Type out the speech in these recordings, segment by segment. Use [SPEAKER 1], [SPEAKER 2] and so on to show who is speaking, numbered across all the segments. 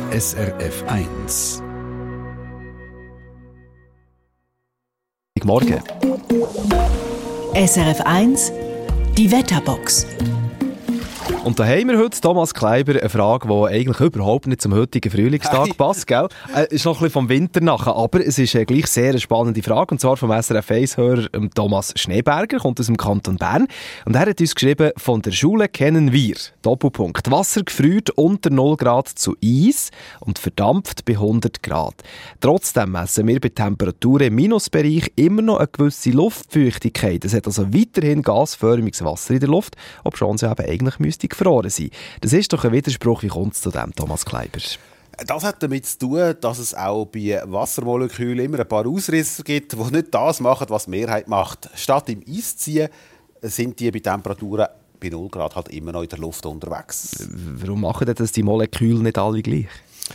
[SPEAKER 1] SRF 1.
[SPEAKER 2] Guten Morgen.
[SPEAKER 3] SRF 1, die Wetterbox.
[SPEAKER 2] Und da haben wir heute, Thomas Kleiber, eine Frage, die eigentlich überhaupt nicht zum heutigen Frühlingstag passt, gell? Ist noch ein bisschen vom Winter nachher, aber es ist gleich sehr eine spannende Frage, und zwar vom SRF 1-Hörer Thomas Schneeberger, kommt aus dem Kanton Bern. Und er hat uns geschrieben, von der Schule kennen wir, Doppelpunkt, Wasser gefriert unter 0 Grad zu Eis und verdampft bei 100 Grad. Trotzdem messen wir bei Temperaturen im Minusbereich immer noch eine gewisse Luftfeuchtigkeit. Es hat also weiterhin gasförmiges Wasser in der Luft, obschon es eben eigentlich müsste gefroren sein. Das ist doch ein Widerspruch. Wie kommt es zu dem, Thomas Kleiber?
[SPEAKER 4] Das hat damit zu tun, dass es auch bei Wassermolekülen immer ein paar Ausrisser gibt, die nicht das machen, was die Mehrheit macht. Statt im Eis zu ziehen, sind die bei Temperaturen bei 0 Grad halt immer noch in der Luft unterwegs.
[SPEAKER 2] Warum machen denn das die Moleküle nicht alle gleich?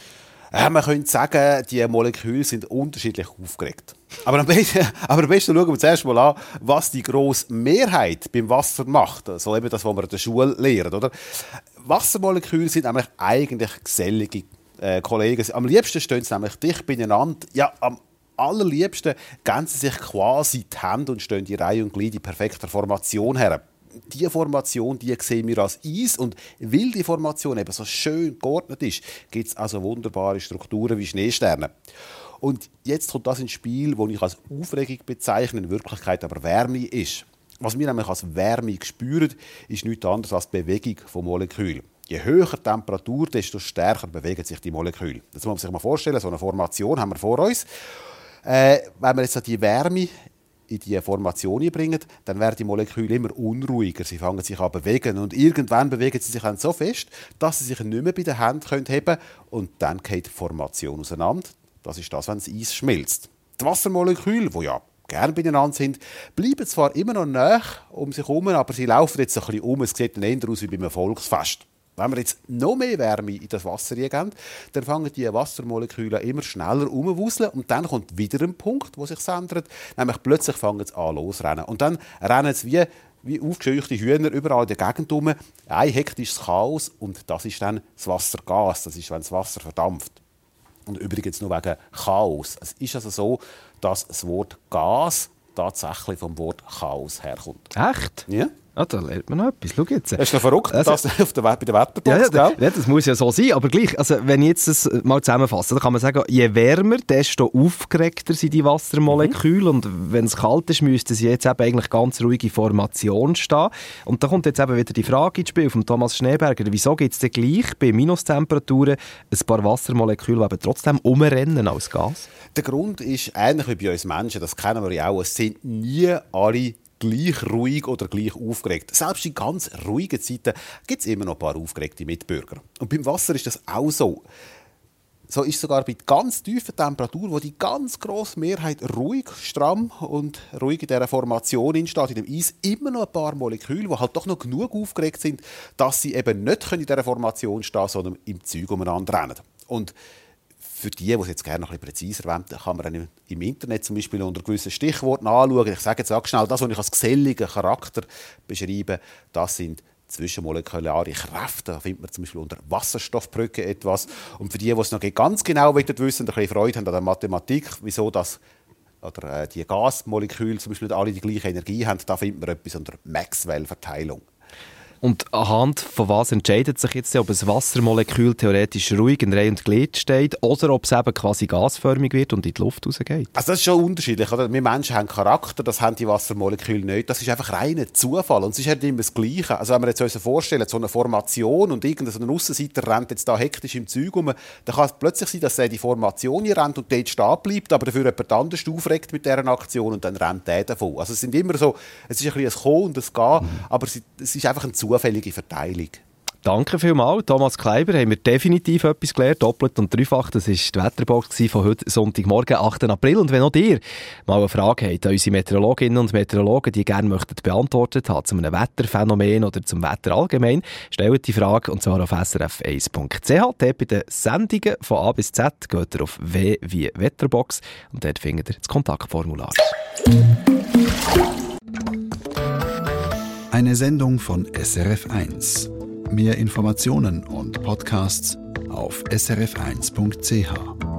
[SPEAKER 4] Man könnte sagen, die Moleküle sind unterschiedlich aufgeregt. Aber am besten schauen wir zuerst mal an, was die grosse Mehrheit beim Wasser macht. So eben das, was wir in der Schule lernen. Oder? Wassermoleküle sind nämlich eigentlich gesellige Kollegen. Am liebsten stehen sie nämlich dicht beieinander. Ja, am allerliebsten geben sie sich quasi die Hände und stehen die Reihe und Glied in perfekter Formation her. Diese Formation, die sehen wir als Eis, und weil die Formation eben so schön geordnet ist, gibt es also wunderbare Strukturen wie Schneesterne. Und jetzt kommt das ins Spiel, das ich als Aufregung bezeichne, in Wirklichkeit aber Wärme ist. Was wir nämlich als Wärme spüren, ist nichts anderes als die Bewegung von Molekülen. Je höher die Temperatur, desto stärker bewegen sich die Moleküle. Das muss man sich mal vorstellen, so eine Formation haben wir vor uns. Wenn wir jetzt die Wärme in die Formation bringen, dann werden die Moleküle immer unruhiger. Sie fangen sich an zu bewegen, und irgendwann bewegen sie sich dann so fest, dass sie sich nicht mehr bei den Händen heben können, und dann geht die Formation auseinander. Das ist das, wenn das Eis schmilzt. Die Wassermoleküle, die ja gerne beieinander sind, bleiben zwar immer noch nahe um sich herum, aber sie laufen jetzt ein bisschen um. Es sieht dann eher aus wie bei einem Volksfest. Wenn wir jetzt noch mehr Wärme in das Wasser geben, dann fangen die Wassermoleküle immer schneller rumzuwuseln, und dann kommt wieder ein Punkt, wo sich ändert, nämlich plötzlich fangen sie an losrennen. Und dann rennen sie wie aufgescheuchte Hühner überall in der Gegend herum. Ein hektisches Chaos, und das ist dann das Wassergas, das ist, wenn das Wasser verdampft. Und übrigens nur wegen Chaos. Es ist also so, dass das Wort Gas tatsächlich vom Wort Chaos herkommt.
[SPEAKER 2] Echt?
[SPEAKER 4] Ja.
[SPEAKER 2] Ah, da lernt man noch etwas. Schau jetzt.
[SPEAKER 4] Das ist noch verrückt,
[SPEAKER 2] also,
[SPEAKER 4] das bei der Wetterbox,
[SPEAKER 2] ja, das muss ja so sein. Aber gleich, also, wenn ich jetzt das mal zusammenfasse, dann kann man sagen, je wärmer, desto aufgeregter sind die Wassermoleküle. Und wenn es kalt ist, müssten sie jetzt eben eigentlich ganz ruhige Formation stehen. Und da kommt jetzt eben wieder die Frage ins Spiel von Thomas Schneeberger. Wieso gibt es denn gleich bei Minustemperaturen ein paar Wassermoleküle, die eben trotzdem umrennen als Gas?
[SPEAKER 4] Der Grund ist ähnlich wie bei uns Menschen, das kennen wir ja auch, es sind nie alle gleich ruhig oder gleich aufgeregt. Selbst in ganz ruhigen Zeiten gibt es immer noch ein paar aufgeregte Mitbürger. Und beim Wasser ist das auch so. So ist sogar bei ganz tiefen Temperaturen, wo die ganz grosse Mehrheit ruhig, stramm und ruhig in dieser Formation entsteht, in dem Eis, immer noch ein paar Moleküle, die halt doch noch genug aufgeregt sind, dass sie eben nicht in dieser Formation stehen können, sondern im Zeug umeinander rennen. Und für die es jetzt gerne noch ein bisschen präziser wollen, kann man dann im Internet zum Beispiel unter gewissen Stichworten anschauen. Ich sage jetzt auch schnell, das, was ich als geselligen Charakter beschreibe, das sind zwischenmolekulare Kräfte. Da findet man zum Beispiel unter Wasserstoffbrücke etwas. Und für die es noch ganz genau wissen und ein bisschen Freude haben an der Mathematik, wieso das oder die Gasmoleküle zum Beispiel nicht alle die gleiche Energie haben, da findet man etwas unter Maxwell-Verteilung.
[SPEAKER 2] Und anhand von was entscheidet sich jetzt, ob ein Wassermolekül theoretisch ruhig in Reihe und Glied steht oder ob es eben quasi gasförmig wird und in die Luft rausgeht? Also
[SPEAKER 4] das ist schon unterschiedlich. Oder? Wir Menschen haben Charakter, das haben die Wassermoleküle nicht. Das ist einfach reiner Zufall. Und es ist halt immer das Gleiche. Also wenn wir jetzt uns vorstellen, so eine Formation und irgendein Aussenseiter rennt jetzt da hektisch im Zeug rum, dann kann es plötzlich sein, dass er die Formation hier rennt und dort stehen bleibt, aber dafür jemand anders aufregt mit dieser Aktion und dann rennt der davon. Also es sind immer so, es ist ein bisschen ein Kommen und ein Gehen, aber es ist einfach ein zufällige Verteilung.
[SPEAKER 2] Danke vielmals, Thomas Kleiber. Haben wir definitiv etwas gelernt, doppelt und dreifach. Das war die Wetterbox von heute Sonntagmorgen, 8. April. Und wenn auch ihr mal eine Frage habt an unsere Meteorologinnen und Meteorologen, die gerne möchten beantwortet haben zu einem Wetterphänomen oder zum Wetter allgemein, stellt die Frage, und zwar auf srf1.ch. Dort bei den Sendungen von A bis Z geht ihr auf W wie Wetterbox und dort findet ihr das Kontaktformular.
[SPEAKER 1] Eine Sendung von SRF 1. Mehr Informationen und Podcasts auf srf1.ch.